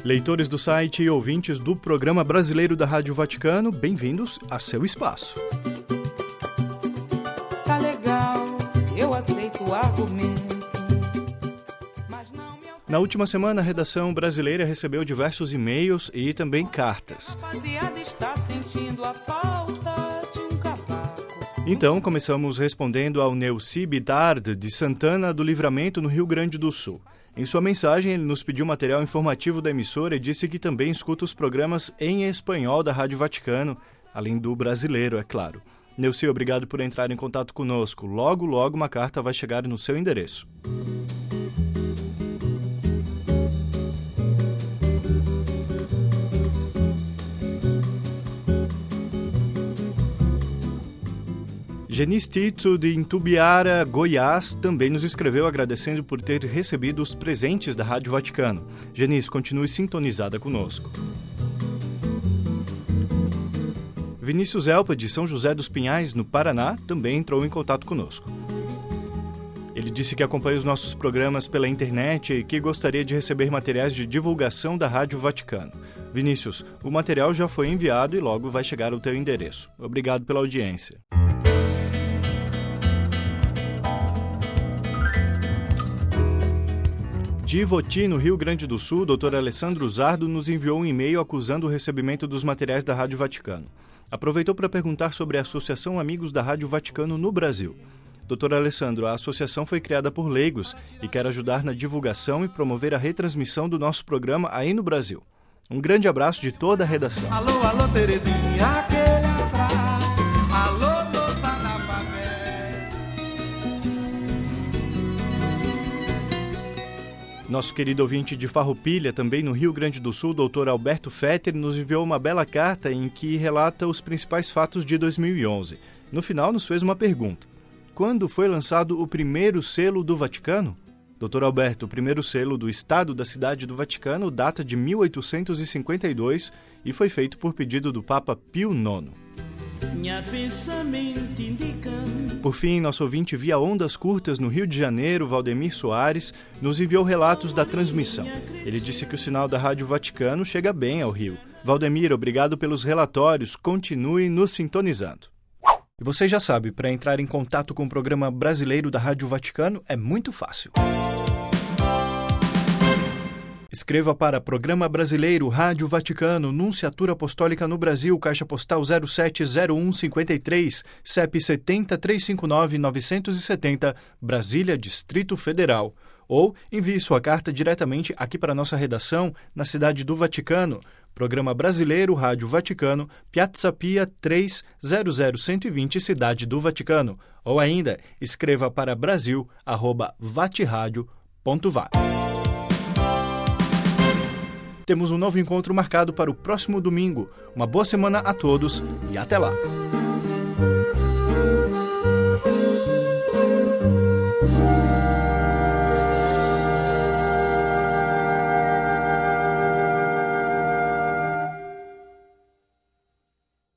Leitores do site e ouvintes do Programa Brasileiro da Rádio Vaticano, bem-vindos a seu espaço. Tá legal, eu aceito o argumento. Na última semana, a redação brasileira recebeu diversos e-mails e também cartas. Rapaziada está sentindo a falta de um cavaco. Então, começamos respondendo ao Neuci Bitard, de Santana do Livramento, no Rio Grande do Sul. Em sua mensagem, ele nos pediu material informativo da emissora e disse que também escuta os programas em espanhol da Rádio Vaticano, além do brasileiro, é claro. Neuci, obrigado por entrar em contato conosco. Logo, logo uma carta vai chegar no seu endereço. Genis Tito, de Intubiara, Goiás, também nos escreveu agradecendo por ter recebido os presentes da Rádio Vaticano. Genis, continue sintonizada conosco. Vinícius Elpa, de São José dos Pinhais, no Paraná, também entrou em contato conosco. Ele disse que acompanha os nossos programas pela internet e que gostaria de receber materiais de divulgação da Rádio Vaticano. Vinícius, o material já foi enviado e logo vai chegar ao teu endereço. Obrigado pela audiência. De Ivoti, no Rio Grande do Sul, o Dr. Alessandro Zardo nos enviou um e-mail acusando o recebimento dos materiais da Rádio Vaticano. Aproveitou para perguntar sobre a Associação Amigos da Rádio Vaticano no Brasil. Dr. Alessandro, a associação foi criada por leigos e quer ajudar na divulgação e promover a retransmissão do nosso programa aí no Brasil. Um grande abraço de toda a redação. Alô, alô, Terezinha, aquele abraço. Alô, moça analfabeta. Nosso querido ouvinte de Farroupilha, também no Rio Grande do Sul, Dr. Alberto Fetter, nos enviou uma bela carta em que relata os principais fatos de 2011. No final, nos fez uma pergunta. Quando foi lançado o primeiro selo do Vaticano? Dr. Alberto, o primeiro selo do Estado da Cidade do Vaticano data de 1852 e foi feito por pedido do Papa Pio IX. Por fim, nosso ouvinte via ondas curtas no Rio de Janeiro, Valdemir Soares, nos enviou relatos da transmissão. Ele disse que o sinal da Rádio Vaticano chega bem ao Rio. Valdemir, obrigado pelos relatórios, continue nos sintonizando. E você já sabe, para entrar em contato com o programa brasileiro da Rádio Vaticano é muito fácil. Escreva para Programa Brasileiro Rádio Vaticano, Nunciatura Apostólica no Brasil, Caixa Postal 070153, CEP 70-359-970, Brasília, Distrito Federal. Ou envie sua carta diretamente aqui para a nossa redação, na cidade do Vaticano, Programa Brasileiro Rádio Vaticano, Piazza Pia 300120, Cidade do Vaticano. Ou ainda, escreva para brasil@vatradio.va. Temos um novo encontro marcado para o próximo domingo. Uma boa semana a todos e até lá!